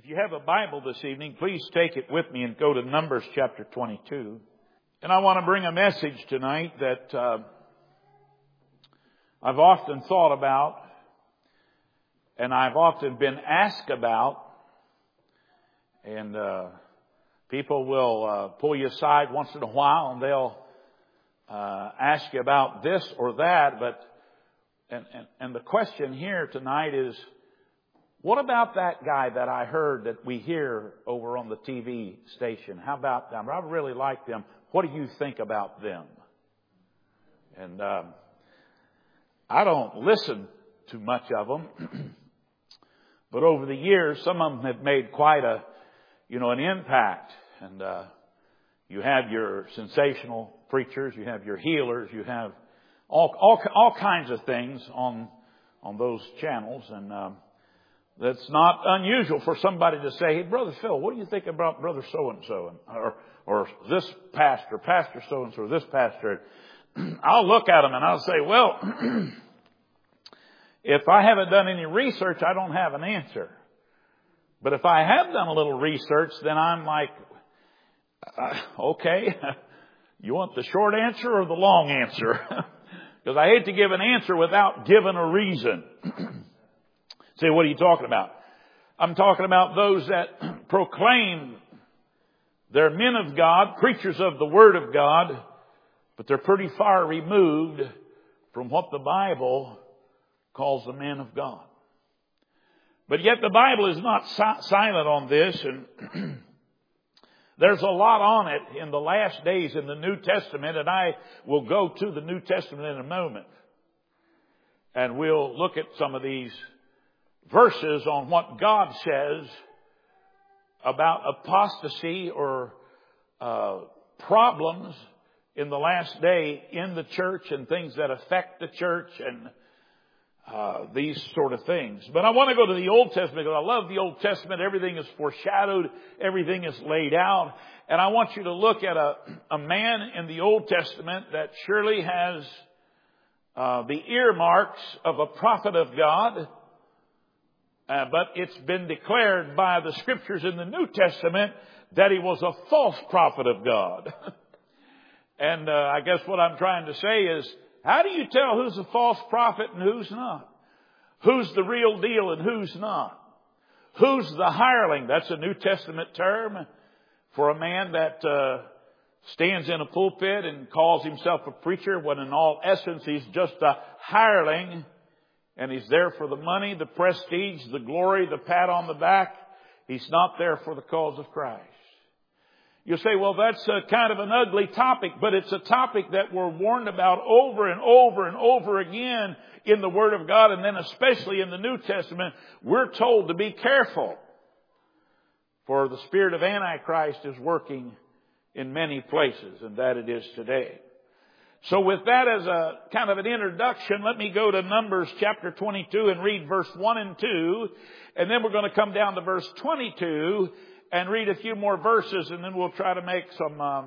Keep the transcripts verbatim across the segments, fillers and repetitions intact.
If you have a Bible this evening, please take it with me and go to Numbers chapter twenty-two. And I want to bring a message tonight that uh, I've often thought about and I've often been asked about. And uh, people will uh, pull you aside once in a while and they'll uh, ask you about this or that. But and, and, and the question here tonight is, what about that guy that I heard that we hear over on the T V station? How about them? I really like them. What do you think about them? And um, I don't listen to much of them. But over the years, some of them have made quite a, you know, an impact. And uh, you have your sensational preachers, you have your healers, you have all all all kinds of things on on those channels. And um, that's not unusual for somebody to say, "Hey, Brother Phil, what do you think about Brother so-and-so? Or, or this pastor, Pastor so-and-so, or this pastor?" I'll look at them and I'll say, well, if I haven't done any research, I don't have an answer. But if I have done a little research, then I'm like, uh, okay, you want the short answer or the long answer? Because I hate to give an answer without giving a reason. Say, what are you talking about? I'm talking about those that proclaim they're men of God, preachers of the Word of God, but they're pretty far removed from what the Bible calls the men of God. But yet the Bible is not si- silent on this, and there's a lot on it in the last days in the New Testament, and I will go to the New Testament in a moment. And we'll look at some of these verses on what God says about apostasy or uh, problems in the last day in the church and things that affect the church and uh, these sort of things. But I want to go to the Old Testament because I love the Old Testament. Everything is foreshadowed. Everything is laid out. And I want you to look at a, a man in the Old Testament that surely has uh, the earmarks of a prophet of God. Uh, but it's been declared by the Scriptures in the New Testament that he was a false prophet of God. And uh, I guess what I'm trying to say is, how do you tell who's a false prophet and who's not? Who's the real deal and who's not? Who's the hireling? That's a New Testament term for a man that uh, stands in a pulpit and calls himself a preacher when in all essence he's just a hireling. And he's there for the money, the prestige, the glory, the pat on the back. He's not there for the cause of Christ. You'll say, well, that's a kind of an ugly topic, but it's a topic that we're warned about over and over and over again in the Word of God. And then especially in the New Testament, we're told to be careful. For the spirit of Antichrist is working in many places, and that it is today. So with that as a kind of an introduction, let me go to Numbers chapter twenty-two and read verse one and two. And then we're going to come down to verse twenty-two and read a few more verses. And then we'll try to make some uh,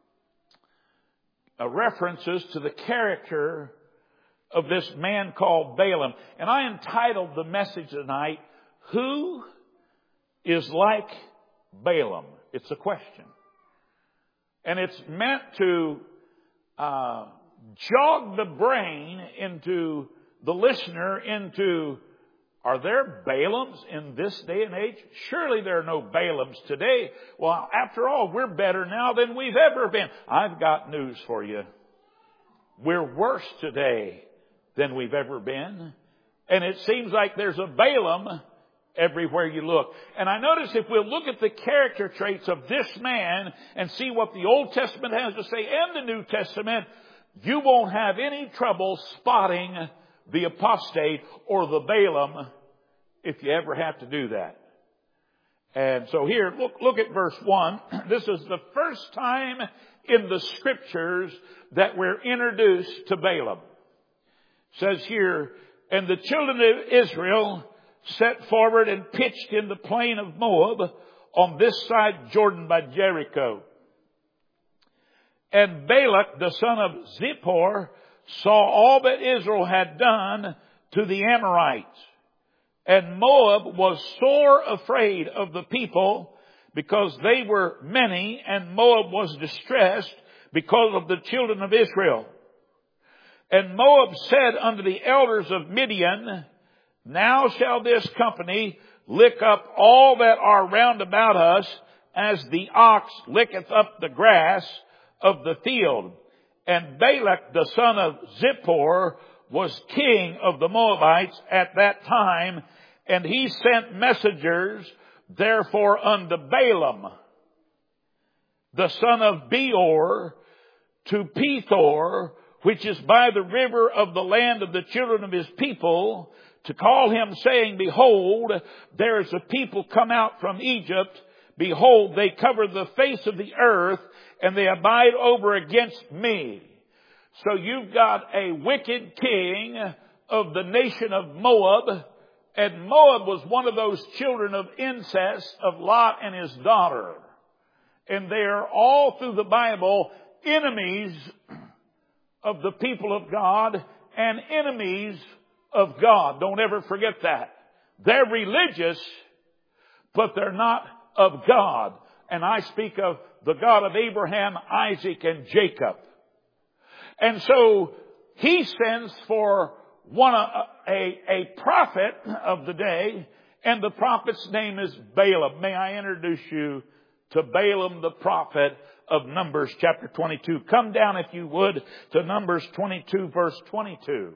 uh, references to the character of this man called Balaam. And I entitled the message tonight, Who is Like Balaam? It's a question. And it's meant to Uh, jog the brain into the listener into, are there Balaams in this day and age? Surely there are no Balaams today. Well, after all, we're better now than we've ever been. I've got news for you. We're worse today than we've ever been. And it seems like there's a Balaam everywhere you look. And I notice if we'll look at the character traits of this man and see what the Old Testament has to say and the New Testament, you won't have any trouble spotting the apostate or the Balaam if you ever have to do that. And so here, look, look at verse one. This is the first time in the Scriptures that we're introduced to Balaam. It says here, and the children of Israel set forward and pitched in the plain of Moab on this side Jordan by Jericho. And Balak, the son of Zippor, saw all that Israel had done to the Amorites. And Moab was sore afraid of the people, because they were many, and Moab was distressed because of the children of Israel. And Moab said unto the elders of Midian, Now shall this company lick up all that are round about us, as the ox licketh up the grass of the field. And Balak the son of Zippor was king of the Moabites at that time, and he sent messengers therefore unto Balaam, the son of Beor, to Pethor, which is by the river of the land of the children of his people, to call him, saying, Behold, there is a people come out from Egypt. Behold, they cover the face of the earth, and they abide over against me. So you've got a wicked king of the nation of Moab, and Moab was one of those children of incest of Lot and his daughter. And they are all through the Bible enemies of the people of God and enemies of God. Don't ever forget that. They're religious, but they're not of God. And I speak of the God of Abraham, Isaac, and Jacob. And so he sends for one a, a, a prophet of the day, and the prophet's name is Balaam. May I introduce you to Balaam the prophet of Numbers chapter twenty-two. Come down, if you would, to Numbers twenty-two, verse twenty-two.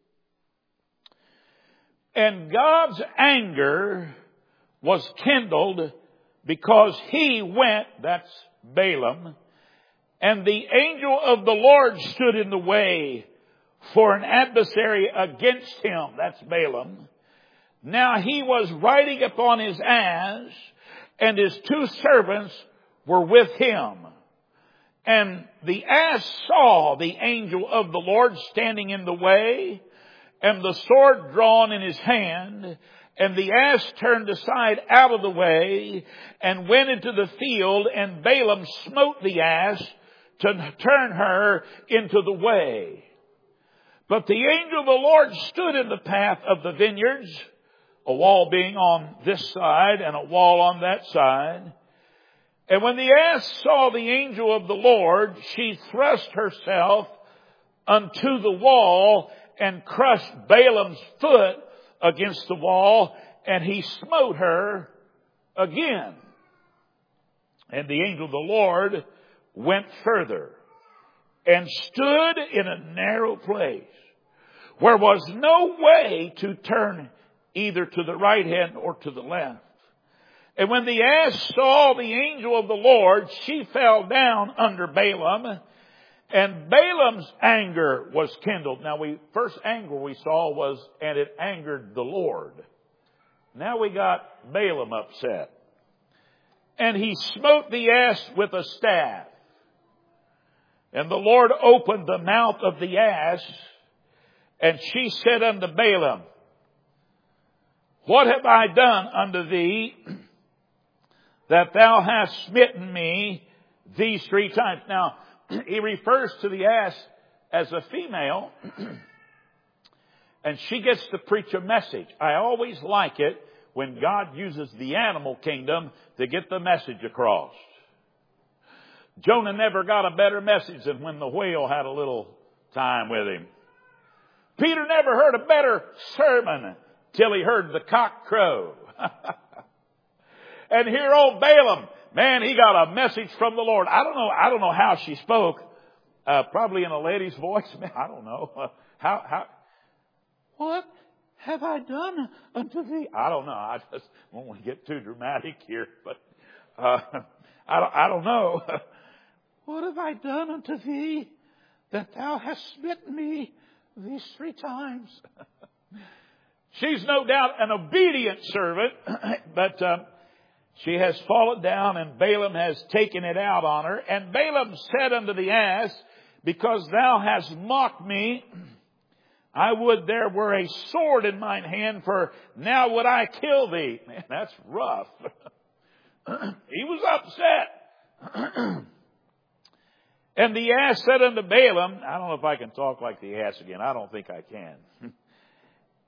And God's anger was kindled because he went, that's Balaam, and the angel of the Lord stood in the way for an adversary against him, that's Balaam. Now he was riding upon his ass, and his two servants were with him. And the ass saw the angel of the Lord standing in the way, and the sword drawn in his hand, and the ass turned aside out of the way, and went into the field, and Balaam smote the ass to turn her into the way. But the angel of the Lord stood in the path of the vineyards, a wall being on this side and a wall on that side. And when the ass saw the angel of the Lord, she thrust herself unto the wall and crushed Balaam's foot against the wall, and he smote her again. And the angel of the Lord went further and stood in a narrow place where was no way to turn either to the right hand or to the left. And when the ass saw the angel of the Lord, she fell down under Balaam, and Balaam's anger was kindled. Now, we first anger we saw was, and it angered the Lord. Now we got Balaam upset. And he smote the ass with a staff. And the Lord opened the mouth of the ass, and she said unto Balaam, What have I done unto thee, that thou hast smitten me these three times? Now, he refers to the ass as a female, and she gets to preach a message. I always like it when God uses the animal kingdom to get the message across. Jonah never got a better message than when the whale had a little time with him. Peter never heard a better sermon till he heard the cock crow. And here old Balaam, man, he got a message from the Lord. I don't know, I don't know how she spoke. Uh, probably in a lady's voice. Man, I don't know. Uh, how, how, what have I done unto thee? I don't know. I just won't want to get too dramatic here, but, uh, I don't, I don't know. What have I done unto thee, that thou hast smitten me these three times? She's no doubt an obedient servant, but um, she has fallen down, and Balaam has taken it out on her. And Balaam said unto the ass, Because thou hast mocked me, I would there were a sword in mine hand, for now would I kill thee. Man, that's rough. He was upset. And the ass said unto Balaam, I don't know if I can talk like the ass again. I don't think I can.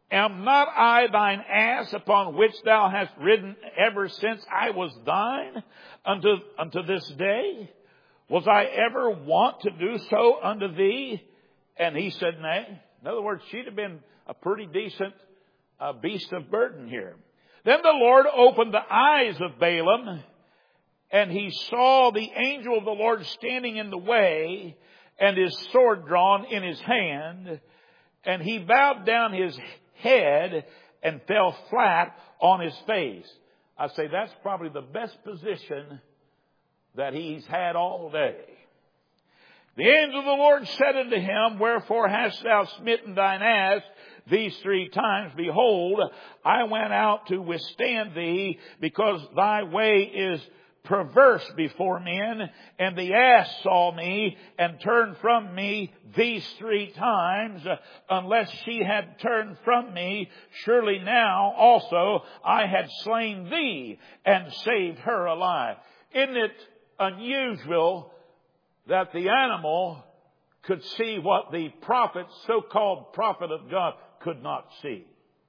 Am not I thine ass upon which thou hast ridden ever since I was thine unto, unto this day? Was I ever wont to do so unto thee? And he said, nay. In other words, she'd have been a pretty decent uh, beast of burden here. Then the Lord opened the eyes of Balaam, and he saw the angel of the Lord standing in the way, and his sword drawn in his hand, and he bowed down his head and fell flat on his face. I say that's probably the best position that he's had all day. The angel of the Lord said unto him, wherefore hast thou smitten thine ass these three times? Behold, I went out to withstand thee, because thy way is perverse before men, and the ass saw me and turned from me these three times. Unless she had turned from me, surely now also I had slain thee and saved her alive. Isn't it unusual that the animal could see what the prophet, so-called prophet of God, could not see?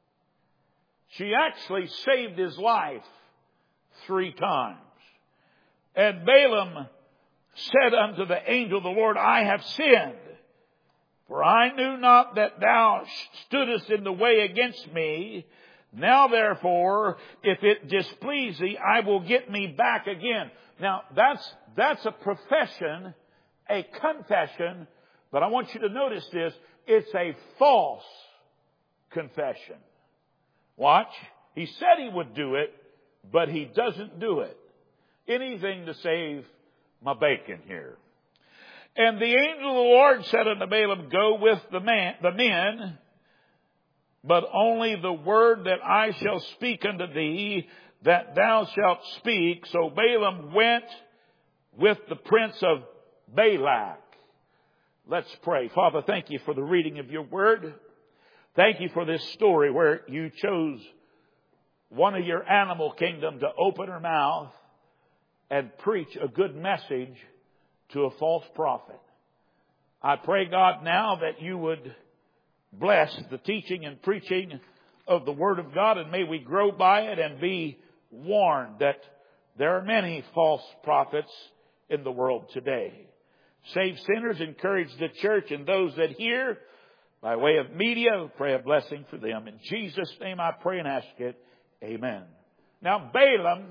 She actually saved his life three times. And Balaam said unto the angel of the Lord, I have sinned, for I knew not that thou stoodest in the way against me. Now therefore, if it displease thee, I will get me back again. Now that's, that's a profession, a confession, but I want you to notice this, it's a false confession. Watch. He said he would do it, but he doesn't do it. Anything to save my bacon here. And the angel of the Lord said unto Balaam, go with the man, the men, but only the word that I shall speak unto thee, that thou shalt speak. So Balaam went with the prince of Balak. Let's pray. Father, thank you for the reading of your word. Thank you for this story where you chose one of your animal kingdom to open her mouth and preach a good message to a false prophet. I pray, God, now that you would bless the teaching and preaching of the Word of God, and may we grow by it and be warned that there are many false prophets in the world today. Save sinners, encourage the church and those that hear by way of media. Pray a blessing for them. In Jesus' name I pray and ask it. Amen. Now Balaam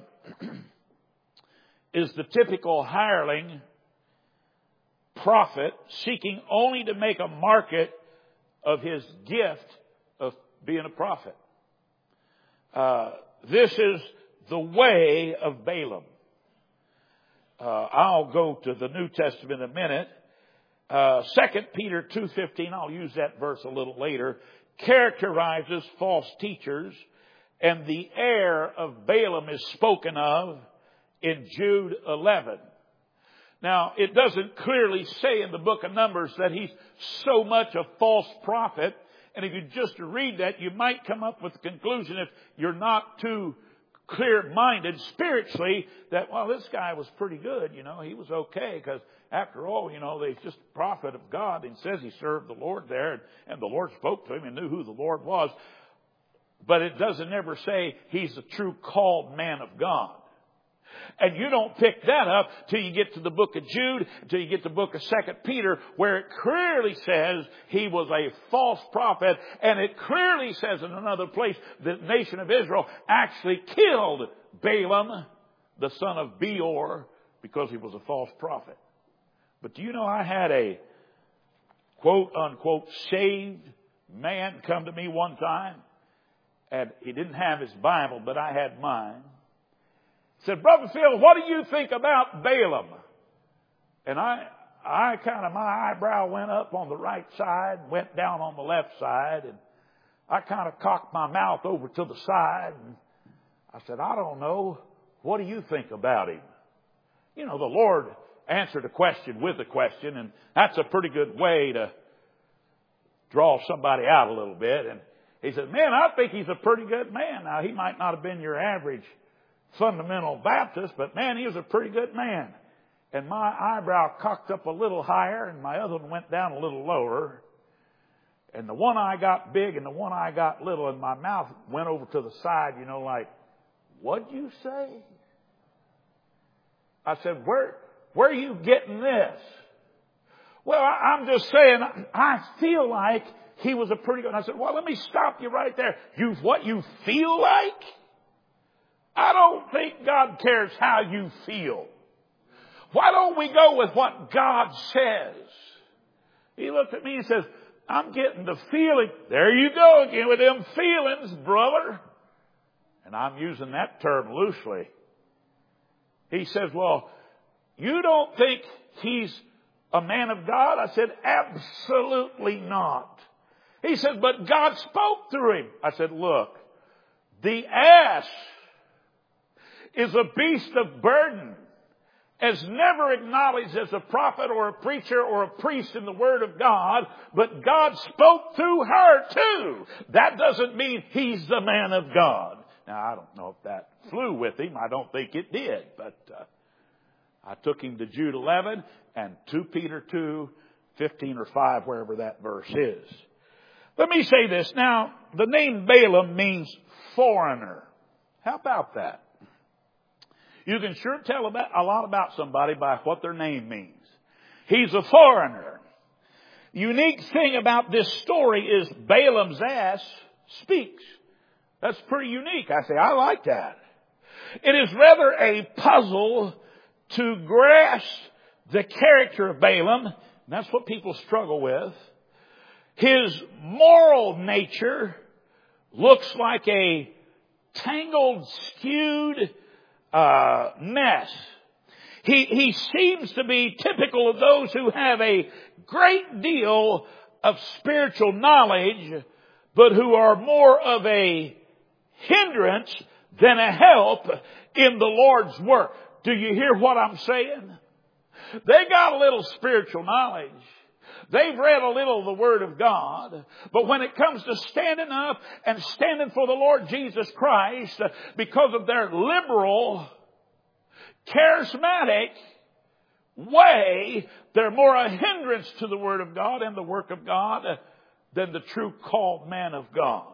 is the typical hireling prophet seeking only to make a market of his gift of being a prophet. Uh, this is the way of Balaam. Uh, I'll go to the New Testament in a minute. Uh, Second Peter two fifteen, I'll use that verse a little later, characterizes false teachers, and the heir of Balaam is spoken of in Jude eleven. Now, it doesn't clearly say in the book of Numbers that he's so much a false prophet. And if you just read that, you might come up with the conclusion, if you're not too clear-minded spiritually, that, well, this guy was pretty good, you know, he was okay, because after all, you know, he's just a prophet of God, and says he served the Lord there, and, and the Lord spoke to him and knew who the Lord was. But it doesn't ever say he's a true called man of God. And you don't pick that up till you get to the book of Jude, till you get to the book of Second Peter, where it clearly says he was a false prophet. And it clearly says in another place the nation of Israel actually killed Balaam, the son of Beor, because he was a false prophet. But do you know, I had a quote unquote saved man come to me one time, and he didn't have his Bible, but I had mine. Said, Brother Phil, what do you think about Balaam? And I, I kind of, my eyebrow went up on the right side, went down on the left side, and I kind of cocked my mouth over to the side, and I said, I don't know. What do you think about him? You know, the Lord answered a question with a question, and that's a pretty good way to draw somebody out a little bit. And he said, man, I think he's a pretty good man. Now, he might not have been your average fundamental Baptist, but man, he was a pretty good man. And my eyebrow cocked up a little higher, and my other one went down a little lower. And the one eye got big and the one eye got little, and my mouth went over to the side, you know, like, what'd you say? I said, where, where are you getting this? Well, I, I'm just saying, I feel like he was a pretty good. And I said, well, let me stop you right there. You, what you feel like? I don't think God cares how you feel. Why don't we go with what God says? He looked at me and says, I'm getting the feeling. There you go again with them feelings, brother. And I'm using that term loosely. He says, well, you don't think he's a man of God? I said, absolutely not. He said, but God spoke through him. I said, look, the ass is a beast of burden, as never acknowledged as a prophet or a preacher or a priest in the Word of God, but God spoke through her too. That doesn't mean he's the man of God. Now, I don't know if that flew with him. I don't think it did, but uh, I took him to Jude eleven and Second Peter two, fifteen or five, wherever that verse is. Let me say this. Now, the name Balaam means foreigner. How about that? You can sure tell about, a lot about somebody by what their name means. He's a foreigner. Unique thing about this story is Balaam's ass speaks. That's pretty unique. I say, I like that. It is rather a puzzle to grasp the character of Balaam. And that's what people struggle with. His moral nature looks like a tangled, skewed uh, mess. He, he seems to be typical of those who have a great deal of spiritual knowledge, but who are more of a hindrance than a help in the Lord's work. Do you hear what I'm saying? They got a little spiritual knowledge. They've read a little of the Word of God. But when it comes to standing up and standing for the Lord Jesus Christ, because of their liberal, charismatic way, they're more a hindrance to the Word of God and the work of God than the true called man of God.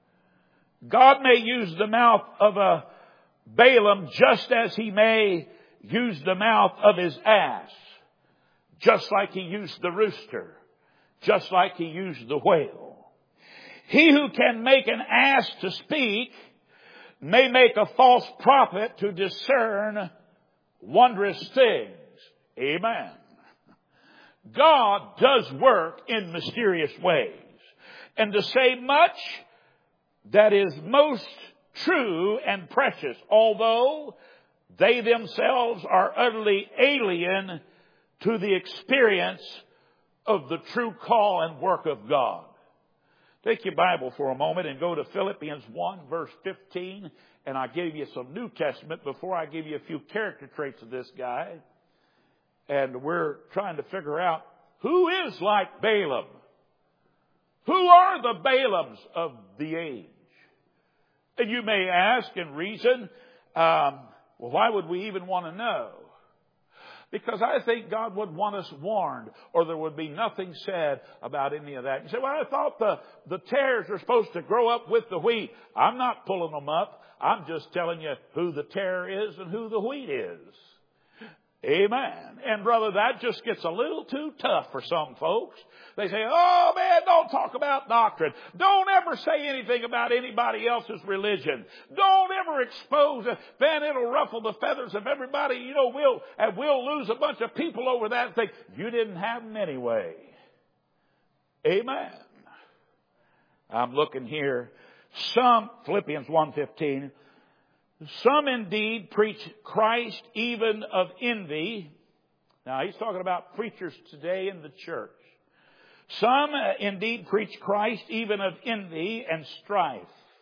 God may use the mouth of a Balaam just as he may use the mouth of his ass. Just like he used the rooster. Just like he used the whale. He who can make an ass to speak may make a false prophet to discern wondrous things. Amen. God does work in mysterious ways. And to say much that is most true and precious, although they themselves are utterly alien to the experience of the true call and work of God. Take your Bible for a moment and go to Philippians one verse fifteen, and I gave you some New Testament before I give you a few character traits of this guy. And we're trying to figure out who is like Balaam. Who are the Balaams of the age? And you may ask and reason, um, well, why would we even want to know? Because I think God would want us warned, or there would be nothing said about any of that. You say, well, I thought the, the tares are supposed to grow up with the wheat. I'm not pulling them up. I'm just telling you who the tare is and who the wheat is. Amen. And brother, that just gets a little too tough for some folks. They say, oh man, don't talk about doctrine. Don't ever say anything about anybody else's religion. Don't ever expose it. Then it'll ruffle the feathers of everybody. You know, we'll, and we'll lose a bunch of people over that and think, you didn't have them anyway. Amen. I'm looking here. Some, Philippians one fifteen, some indeed preach Christ even of envy. Now he's talking about preachers today in the church. Some indeed preach Christ even of envy and strife.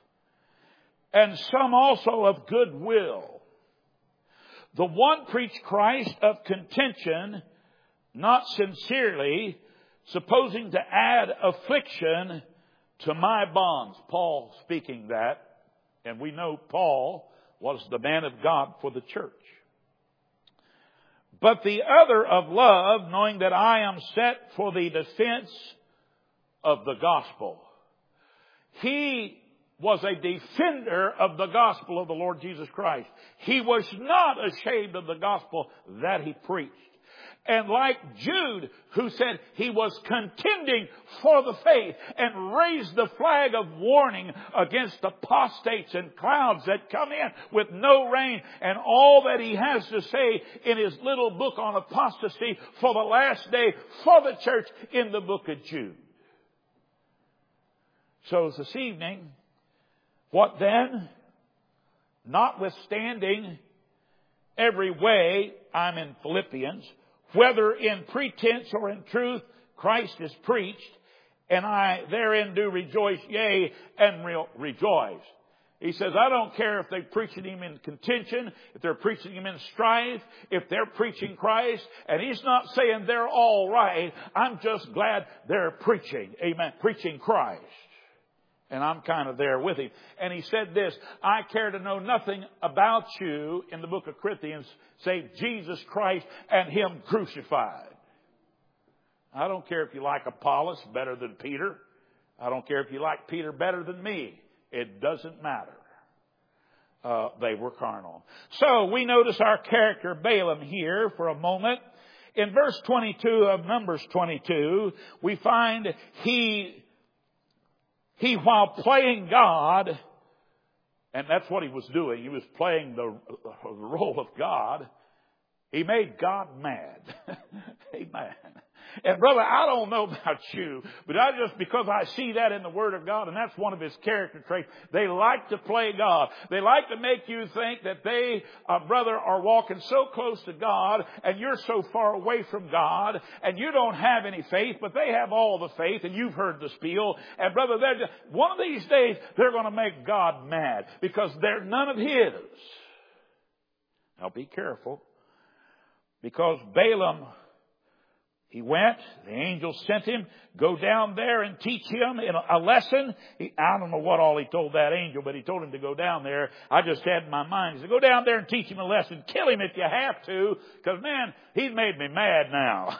And some also of goodwill. The one preach Christ of contention, not sincerely, supposing to add affliction to my bonds. Paul speaking that. And we know Paul was the man of God for the church. But the other of love, knowing that I am set for the defense of the gospel. He was a defender of the gospel of the Lord Jesus Christ. He was not ashamed of the gospel that he preached. And like Jude, who said he was contending for the faith and raised the flag of warning against apostates and clouds that come in with no rain, and all that he has to say in his little book on apostasy for the last day for the church in the book of Jude. So this evening, what then? Notwithstanding every way, I'm in Philippians, whether in pretense or in truth, Christ is preached, and I therein do rejoice, yea, and re- rejoice. He says, I don't care if they're preaching him in contention, if they're preaching him in strife, if they're preaching Christ, and he's not saying they're all right. I'm just glad they're preaching, amen, preaching Christ. And I'm kind of there with him. And he said this, I care to know nothing about you in the book of Corinthians save Jesus Christ and him crucified. I don't care if you like Apollos better than Peter. I don't care if you like Peter better than me. It doesn't matter. Uh, they were carnal. So we notice our character Balaam here for a moment. In verse twenty-two of Numbers twenty-two, we find he... He, while playing God, and that's what he was doing, he was playing the, the role of God, he made God mad. Amen. And brother, I don't know about you, but I just, because I see that in the Word of God, and that's one of his character traits, they like to play God. They like to make you think that they, uh, brother, are walking so close to God, and you're so far away from God, and you don't have any faith, but they have all the faith, and you've heard the spiel. And brother, they're just, one of these days, they're going to make God mad, because they're none of his. Now be careful, because Balaam, he went, the angel sent him, go down there and teach him in a lesson. He, I don't know what all he told that angel, but he told him to go down there. I just had in my mind, he said, go down there and teach him a lesson. Kill him if you have to, because man, he's made me mad now.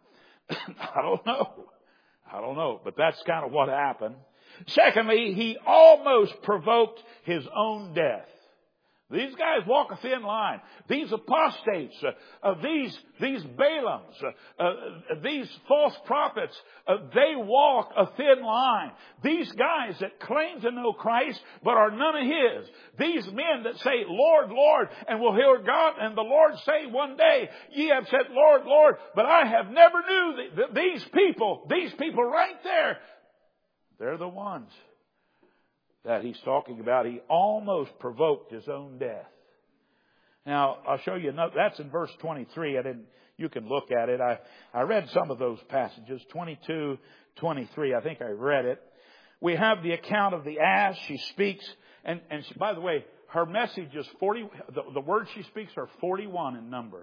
I don't know. I don't know, but that's kind of what happened. Secondly, he almost provoked his own death. These guys walk a thin line. These apostates, uh, uh, these these Balaams, uh, uh, these false prophets, uh, they walk a thin line. These guys that claim to know Christ but are none of his. These men that say, Lord, Lord, and will hear God, and the Lord say one day, ye have said, Lord, Lord, but I have never knew th- these people, these people right there, they're the ones that he's talking about. He almost provoked his own death. Now, I'll show you another. That's in verse twenty-three. I didn't, you can look at it. I, I read some of those passages, twenty-two, twenty-three. I think I read it. We have the account of the ass. She speaks. And, and she, by the way, her message is forty, the, the words she speaks are forty-one in number.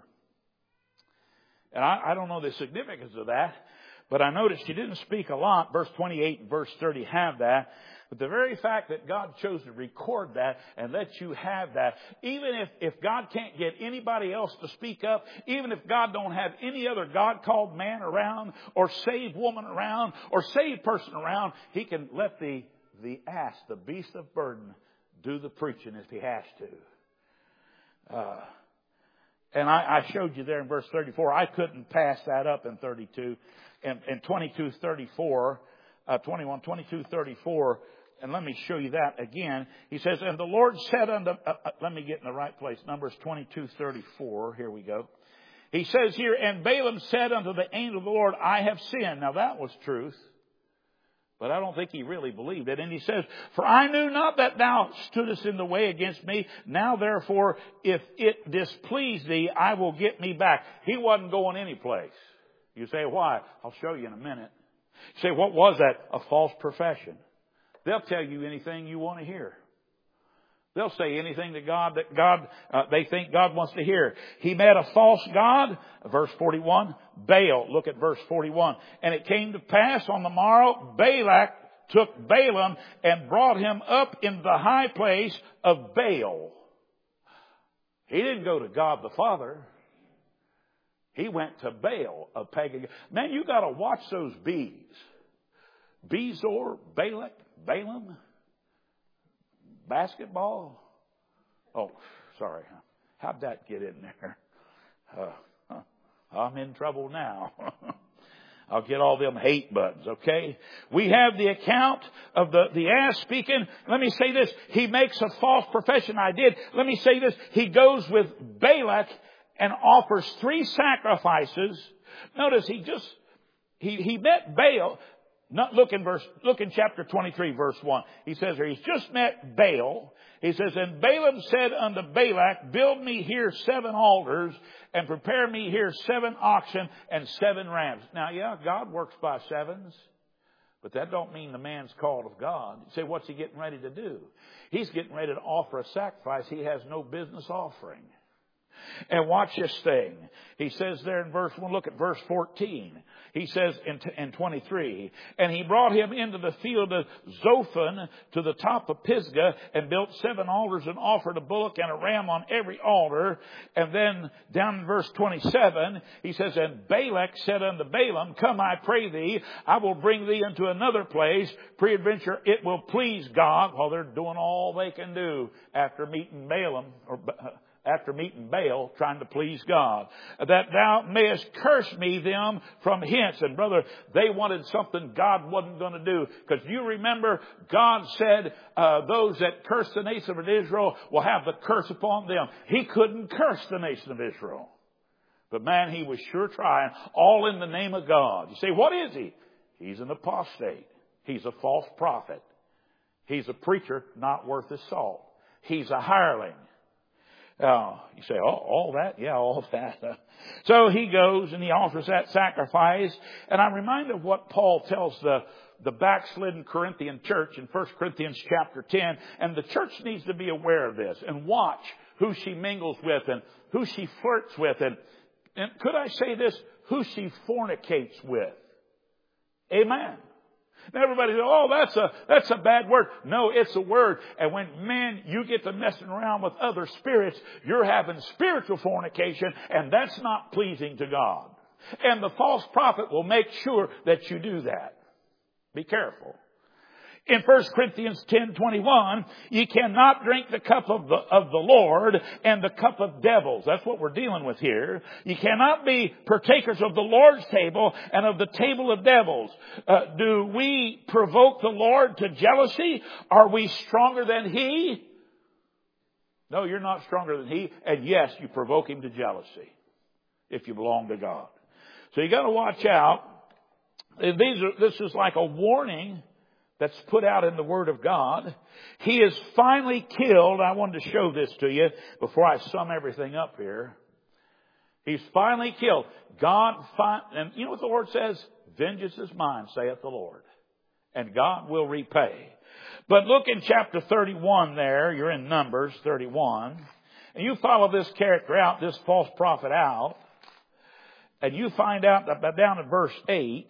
And I, I don't know the significance of that, but I noticed she didn't speak a lot. Verse twenty-eight and verse thirty have that. But the very fact that God chose to record that and let you have that, even if, if God can't get anybody else to speak up, even if God don't have any other God-called man around or saved woman around or saved person around, he can let the, the ass, the beast of burden, do the preaching if he has to. Uh, and I, I showed you there in verse thirty-four. I couldn't pass that up in thirty-two. And in twenty-two thirty-four, uh, twenty-one, twenty-two thirty-four, and let me show you that again. He says, and the Lord said unto, uh, uh, let me get in the right place. Numbers twenty-two thirty-four. Here we go. He says here, and Balaam said unto the angel of the Lord, I have sinned. Now that was truth. But I don't think he really believed it. And he says, for I knew not that thou stoodest in the way against me. Now therefore, if it displease thee, I will get me back. He wasn't going any place. You say, why? I'll show you in a minute. You say, what was that? A false profession. They'll tell you anything you want to hear. They'll say anything that God, that God, uh, they think God wants to hear. He met a false god, verse forty-one, Baal. Look at verse forty-one. And it came to pass on the morrow, Balak took Balaam and brought him up in the high place of Baal. He didn't go to God the Father. He went to Baal, a pagan. Man, you got to watch those bees. Bezor, Balak, Balaam, basketball. Oh, sorry. How'd that get in there? Uh, I'm in trouble now. I'll get all them hate buttons, okay? We have the account of the, the ass speaking. Let me say this. He makes a false profession. I did. Let me say this. He goes with Balak and offers three sacrifices. Notice he just, he, he met Baal. Not, look in verse, look in chapter twenty-three, verse one. He says here, he's just met Baal. He says, and Balaam said unto Balak, build me here seven altars and prepare me here seven oxen and seven rams. Now, yeah, God works by sevens, but that don't mean the man's called of God. You say, what's he getting ready to do? He's getting ready to offer a sacrifice he has no business offering. And watch this thing. He says there in verse one, look at verse fourteen. He says in, in twenty-three, and he brought him into the field of Zophon to the top of Pisgah and built seven altars and offered a bullock and a ram on every altar. And then down in verse twenty-seven, he says, and Balak said unto Balaam, come, I pray thee, I will bring thee into another place. Peradventure it will please God. While they're doing all they can do after meeting Balaam, or after meeting Baal, trying to please God, that thou mayest curse me them from hence. And brother, they wanted something God wasn't going to do. Because you remember, God said, uh, those that curse the nation of Israel will have the curse upon them. He couldn't curse the nation of Israel. But man, he was sure trying, all in the name of God. You say, what is he? He's an apostate. He's a false prophet. He's a preacher not worth his salt. He's a hireling. Uh, you say, oh, all that? Yeah, all that. Uh, so he goes and he offers that sacrifice. And I'm reminded of what Paul tells the, the backslidden Corinthian church in First Corinthians chapter ten. And the church needs to be aware of this and watch who she mingles with and who she flirts with. And, and could I say this? Who she fornicates with. Amen. And everybody says, oh, that's a, that's a bad word. No, it's a word. And when, man, you get to messing around with other spirits, you're having spiritual fornication, and that's not pleasing to God. And the false prophet will make sure that you do that. Be careful. In First Corinthians ten twenty-one, you cannot drink the cup of the, of the Lord and the cup of devils. That's what we're dealing with here. You cannot be partakers of the Lord's table and of the table of devils. Uh, do we provoke the Lord to jealousy? Are we stronger than He? No, you're not stronger than He. And yes, you provoke Him to jealousy if you belong to God. So you got to watch out. These are, this is like a warning that's put out in the Word of God. He is finally killed. I wanted to show this to you before I sum everything up here. He's finally killed. God, fi- and you know what the Lord says? Vengeance is mine, saith the Lord. And God will repay. But look in chapter thirty-one there. You're in Numbers thirty-one. And you follow this character out, this false prophet out. And you find out that down in verse eight,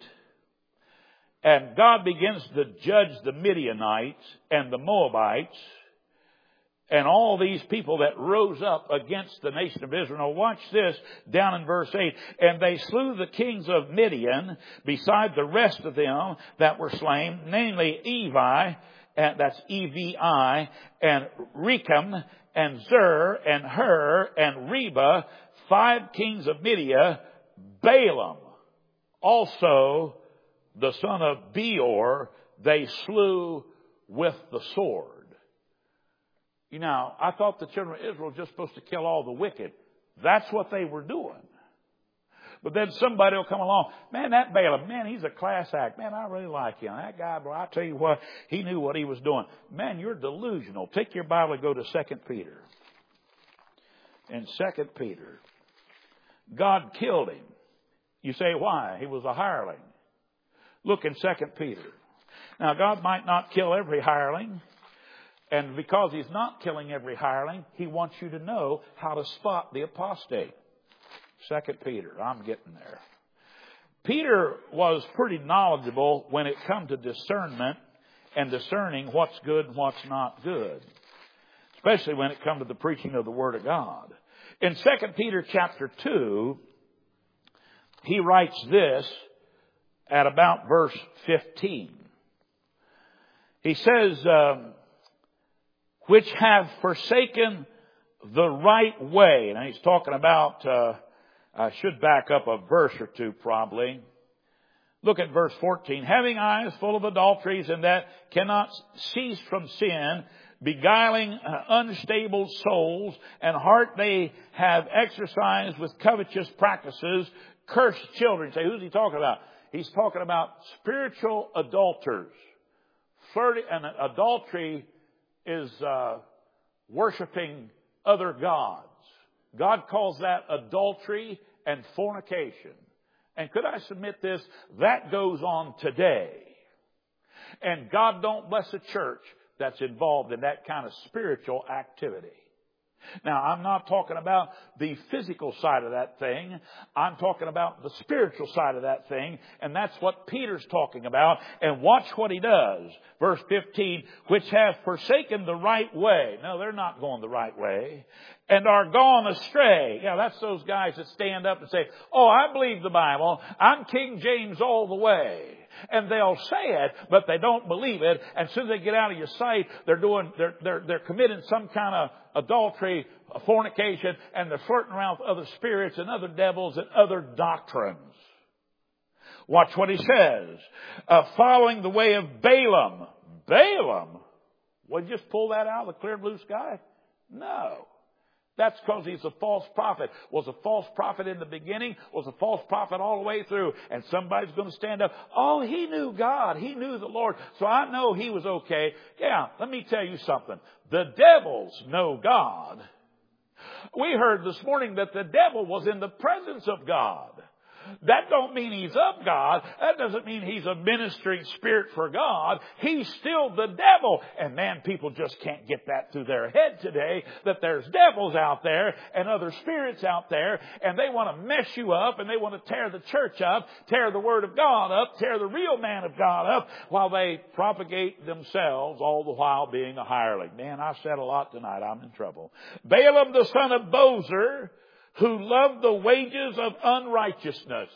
and God begins to judge the Midianites and the Moabites and all these people that rose up against the nation of Israel. Now watch this down in verse eight. And they slew the kings of Midian beside the rest of them that were slain, namely Evi, and that's E V I, and Rechem, and Zur, and Hur, and Reba, five kings of Midian, Balaam, also the son of Beor, they slew with the sword. You know, I thought the children of Israel were just supposed to kill all the wicked. That's what they were doing. But then somebody will come along, man, that Balaam, man, he's a class act. Man, I really like him. That guy, bro, I tell you what, he knew what he was doing. Man, you're delusional. Take your Bible and go to Second Peter. In Second Peter, God killed him. You say, why? He was a hireling. Look in Second Peter. Now, God might not kill every hireling. And because He's not killing every hireling, He wants you to know how to spot the apostate. Second Peter. I'm getting there. Peter was pretty knowledgeable when it come to discernment and discerning what's good and what's not good. Especially when it come to the preaching of the Word of God. In Second Peter chapter two, he writes this at about verse fifteen. He says, um, which have forsaken the right way. Now he's talking about, uh, I should back up a verse or two probably. Look at verse fourteen. Having eyes full of adulteries and that cannot cease from sin, beguiling uh, unstable souls, and heart they have exercised with covetous practices, cursed children. Say, who's he talking about? He's talking about spiritual adulterers. Flirty, and adultery is uh, worshiping other gods. God calls that adultery and fornication. And could I submit this? That goes on today. And God don't bless a church that's involved in that kind of spiritual activity. Now, I'm not talking about the physical side of that thing. I'm talking about the spiritual side of that thing. And that's what Peter's talking about. And watch what he does. Verse fifteen, which have forsaken the right way. No, they're not going the right way. And are gone astray. Yeah, that's those guys that stand up and say, oh, I believe the Bible. I'm King James all the way. And they'll say it, but they don't believe it. And as soon as they get out of your sight, they're doing, they're, they're, they're committing some kind of adultery, fornication, and they're flirting around with other spirits and other devils and other doctrines. Watch what he says. Uh, following the way of Balaam. Balaam? Well, you just pull that out of the clear blue sky? No. That's because he's a false prophet. Was a false prophet in the beginning, was a false prophet all the way through. And somebody's going to stand up. Oh, he knew God. He knew the Lord. So I know he was okay. Yeah, let me tell you something. The devils know God. We heard this morning that the devil was in the presence of God. That don't mean he's of God. That doesn't mean he's a ministering spirit for God. He's still the devil. And man, people just can't get that through their head today, that there's devils out there and other spirits out there, and they want to mess you up, and they want to tear the church up, tear the Word of God up, tear the real man of God up, while they propagate themselves, all the while being a hireling. Man, I've said a lot tonight. I'm in trouble. Balaam the son of Bozer, who loved the wages of unrighteousness.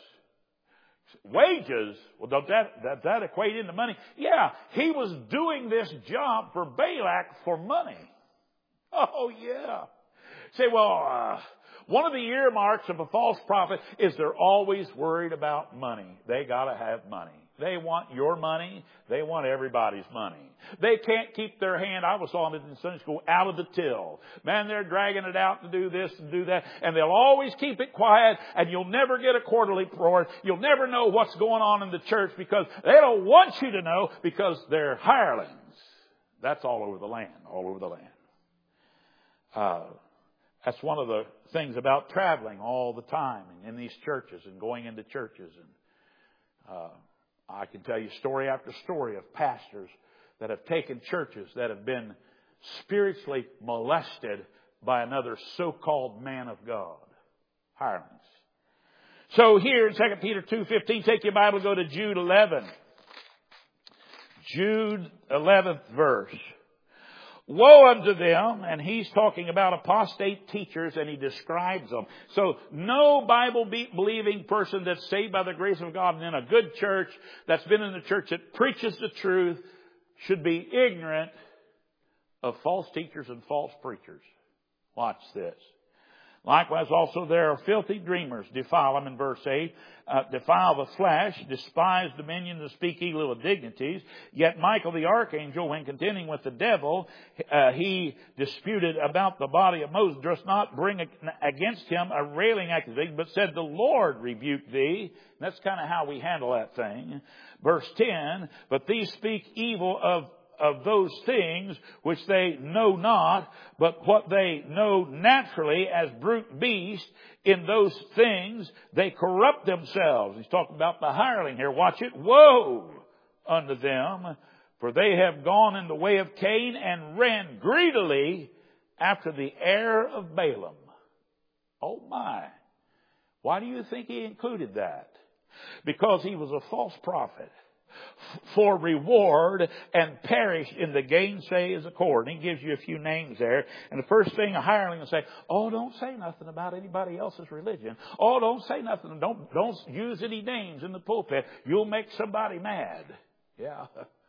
Wages? Well, does that, does that equate into money? Yeah, he was doing this job for Balak for money. Oh, yeah. Say, well, uh, one of the earmarks of a false prophet is they're always worried about money. They got to have money. They want your money. They want everybody's money. They can't keep their hand, I was on it in Sunday school, out of the till. Man, they're dragging it out to do this and do that. And they'll always keep it quiet, and you'll never get a quarterly report. You'll never know what's going on in the church because they don't want you to know, because they're hirelings. That's all over the land, all over the land. Uh, that's one of the things about traveling all the time in these churches and going into churches. And uh, I can tell you story after story of pastors that have taken churches that have been spiritually molested by another so-called man of God. Hirelings. So here in Second Peter two fifteen, take your Bible, go to Jude eleven. Jude eleventh verse. Woe unto them, and he's talking about apostate teachers, and he describes them. So no Bible-believing person that's saved by the grace of God and in a good church, that's been in the church that preaches the truth, should be ignorant of false teachers and false preachers. Watch this. Likewise also there are filthy dreamers, defile them in verse eight, uh, defile the flesh, despise dominion, to speak evil of dignities. Yet Michael the archangel, when contending with the devil, uh, he disputed about the body of Moses, durst not bring against him a railing accusation, but said, the Lord rebuke thee. And that's kind of how we handle that thing. Verse ten, but these speak evil of of those things which they know not, but what they know naturally as brute beasts, in those things they corrupt themselves. He's talking about the hireling here. Watch it. Woe unto them, for they have gone in the way of Cain and ran greedily after the heir of Balaam. Oh my. Why do you think he included that? Because he was a false prophet. For reward, and perished in the gainsayers accord. And he gives you a few names there. And the first thing a hireling will say, oh, don't say nothing about anybody else's religion. Oh, don't say nothing. Don't, don't use any names in the pulpit. You'll make somebody mad. Yeah.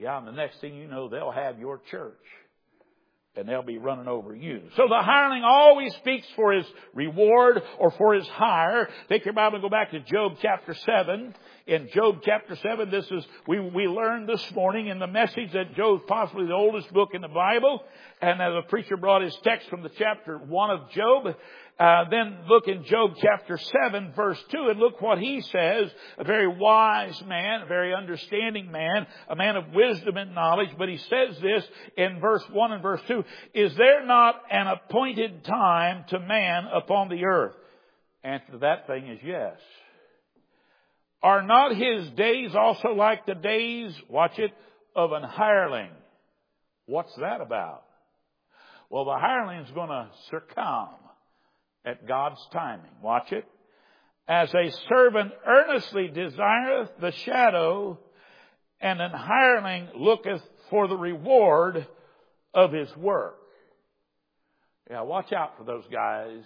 Yeah, and the next thing you know, they'll have your church. And they'll be running over you. So the hireling always speaks for his reward or for his hire. Take your Bible and go back to Job chapter seven. In Job chapter seven, this is, we, we learned this morning in the Message that Job's possibly the oldest book in the Bible. And as a preacher brought his text from the chapter one of Job, Uh, then look in Job chapter seven, verse two, and look what he says. A very wise man, a very understanding man, a man of wisdom and knowledge. But he says this in verse one and verse two. Is there not an appointed time to man upon the earth? Answer to that thing is yes. Are not his days also like the days, watch it, of an hireling? What's that about? Well, the hireling's going to succumb at God's timing. Watch it. As a servant earnestly desireth the shadow, and an hireling looketh for the reward of his work. Yeah, watch out for those guys.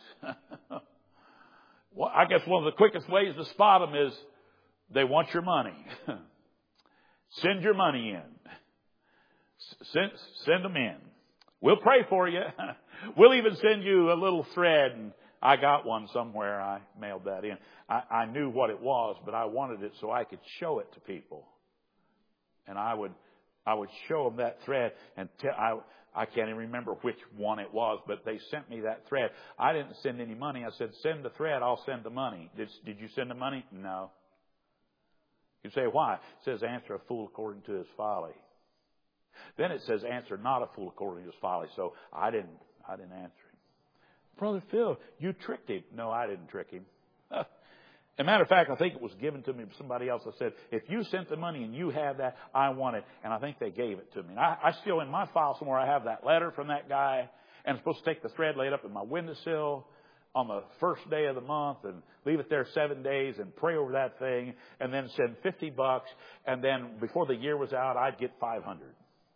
Well, I guess one of the quickest ways to spot them is they want your money. Send your money in. Send, send them in. We'll pray for you. We'll even send you a little thread. And I got one somewhere. I mailed that in. I, I knew what it was, but I wanted it so I could show it to people. And I would, I would show them that thread. And te- I, I can't even remember which one it was, but they sent me that thread. I didn't send any money. I said, send the thread. I'll send the money. Did, did you send the money? No. You say, why? It says, answer a fool according to his folly. Then it says, answer not a fool according to his folly. So I didn't, I didn't answer him. Brother Phil, you tricked him. No, I didn't trick him. As a matter of fact, I think it was given to me by somebody else. I said, if you sent the money and you have that, I want it. And I think they gave it to me. And I, I still, in my file somewhere, I have that letter from that guy. And I'm supposed to take the thread, lay it up in my windowsill on the first day of the month and leave it there seven days and pray over that thing and then send fifty bucks. And then before the year was out, I'd get five hundred.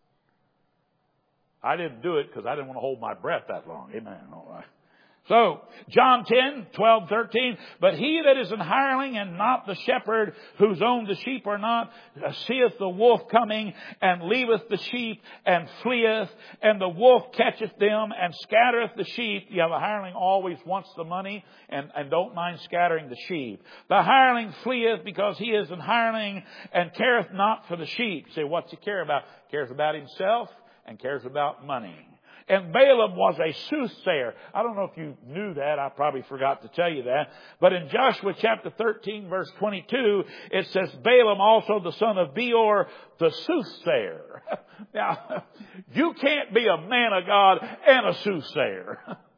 I didn't do it because I didn't want to hold my breath that long. Amen. All right. So, John ten, twelve, thirteen, but he that is an hireling and not the shepherd, whose own the sheep are not, seeth the wolf coming, and leaveth the sheep, and fleeth, and the wolf catcheth them, and scattereth the sheep. Yeah, the hireling always wants the money, and, and don't mind scattering the sheep. The hireling fleeth because he is an hireling, and careth not for the sheep. You say, what's he care about? Cares about himself, and cares about money. And Balaam was a soothsayer. I don't know if you knew that. I probably forgot to tell you that. But in Joshua chapter thirteen, verse twenty-two, it says, Balaam also the son of Beor, the soothsayer. Now, you can't be a man of God and a soothsayer.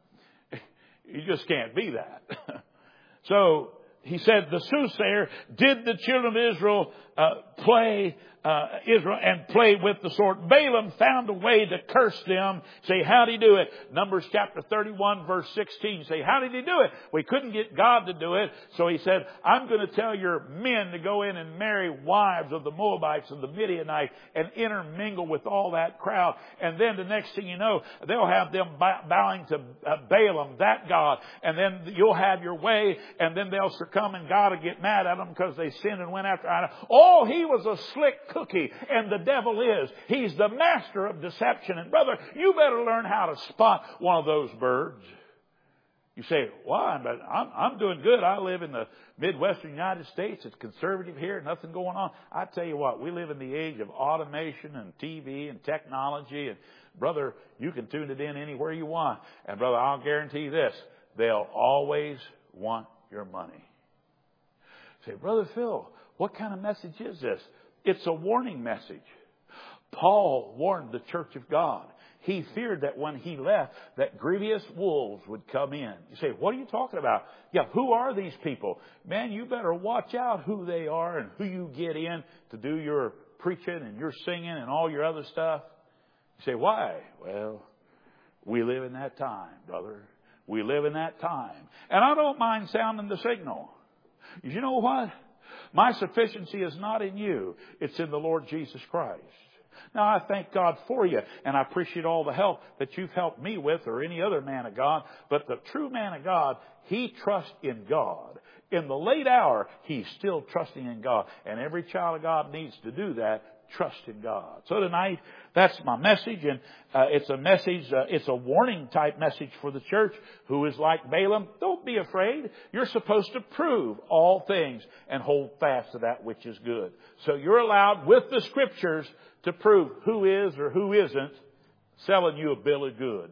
You just can't be that. So, he said, the soothsayer, did the children of Israel uh, play uh, Israel and play with the sword? Balaam found a way to curse them. Say, how did he do it? Numbers chapter thirty-one, verse sixteen. Say, how did he do it? We couldn't get God to do it. So he said, I'm going to tell your men to go in and marry wives of the Moabites and the Midianites and intermingle with all that crowd. And then the next thing you know, they'll have them bowing to Balaam, that God. And then you'll have your way. And then they'll succumb and God will get mad at them because they sinned and went after idols. Oh, he was a slick cookie, and the devil is. He's the master of deception. And brother, you better learn how to spot one of those birds. You say, why? But I'm, I'm doing good. I live in the Midwestern United States. It's conservative here. Nothing going on. I tell you what, we live in the age of automation and T V and technology. And brother, you can tune it in anywhere you want. And brother, I'll guarantee this. They'll always want your money. Say, Brother Phil, what kind of message is this? It's a warning message. Paul warned the church of God. He feared that when he left, that grievous wolves would come in. You say, what are you talking about? Yeah, who are these people? Man, you better watch out who they are and who you get in to do your preaching and your singing and all your other stuff. You say, why? Well, we live in that time, brother. We live in that time. And I don't mind sounding the signal. You know what? My sufficiency is not in you. It's in the Lord Jesus Christ. Now, I thank God for you, and I appreciate all the help that you've helped me with or any other man of God. But the true man of God, he trusts in God. In the late hour, he's still trusting in God. And every child of God needs to do that. trust in God. So tonight, that's my message, and uh, it's a message, uh, it's a warning type message for the church who is like Balaam. Don't be afraid. You're supposed to prove all things and hold fast to that which is good. So you're allowed with the Scriptures to prove who is or who isn't selling you a bill of goods.